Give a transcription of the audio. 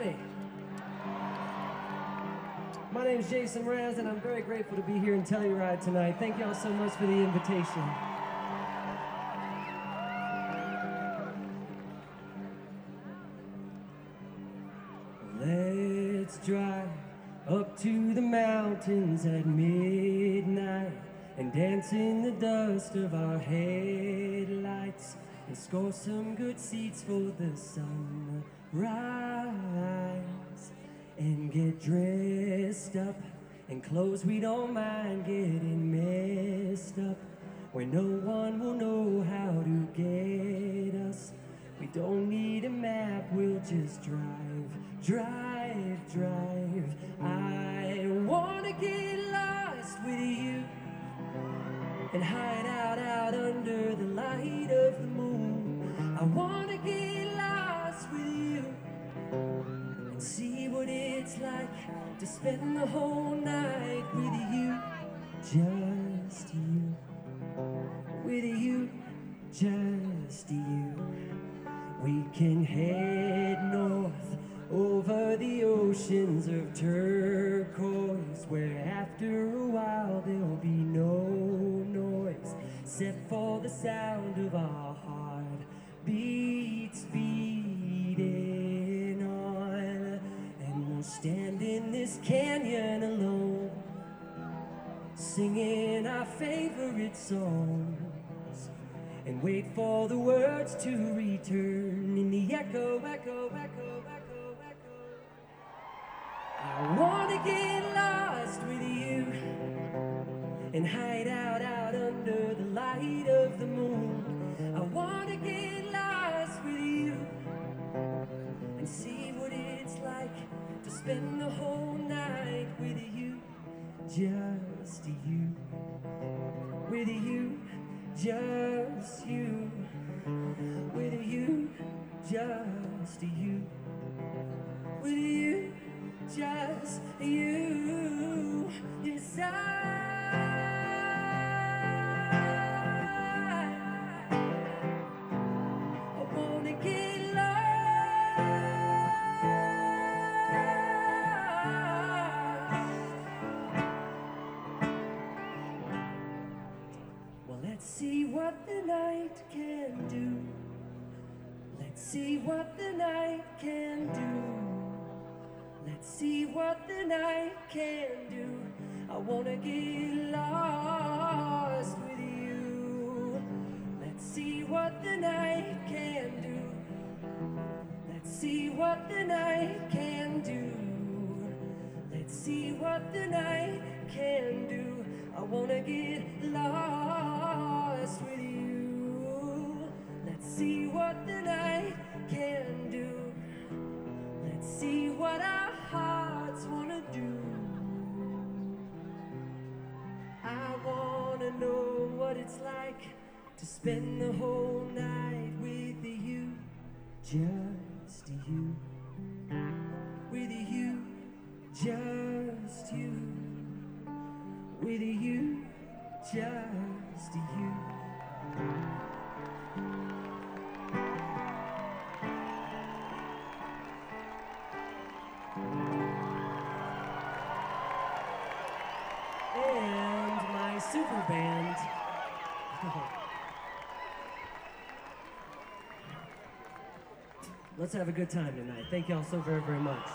everybody. My name is Jason Mraz, and I'm very grateful to be here in Telluride tonight. Thank y'all so much for the invitation. Let's drive up to the mountains at midnight and dance in the dust of our headlights and score some good seats for the sunrise and get dressed up in clothes we don't mind getting messed up where no one will know how to get us. We don't need a map, we'll just drive, drive, drive. I wanna get lost with you and hide out under the light of the moon. I wanna get lost with you and see what it's like to spend the whole night with you, just you, with you, just you. We can head north over the oceans of turquoise, where after a while there'll be no noise except for the sound of our heartbeats beating on. And we'll stand in this canyon alone, singing our favorite songs, and wait for the words to return in the echo, echo, echo, echo, echo. I wanna get lost with you and hide out under the light of the moon. I wanna get lost with you and see what it's like to spend the whole night with you, just you, with you, just you, with you, just you, with you, just you. Yes, I wanna get let's see what the night can do. Let's see what the night can do. Let's see what the night can do. I wanna get lost with you. Let's see what the night can do. Let's see what the night can do. Let's see what the night can do. I wanna get lost with you. Let's see what the night can do. Let's see what our hearts wanna do. I wanna know what it's like to spend the whole night with you, just you, with you, just you, with you, just you. And my super band. Let's have a good time tonight. Thank y'all so very, very much.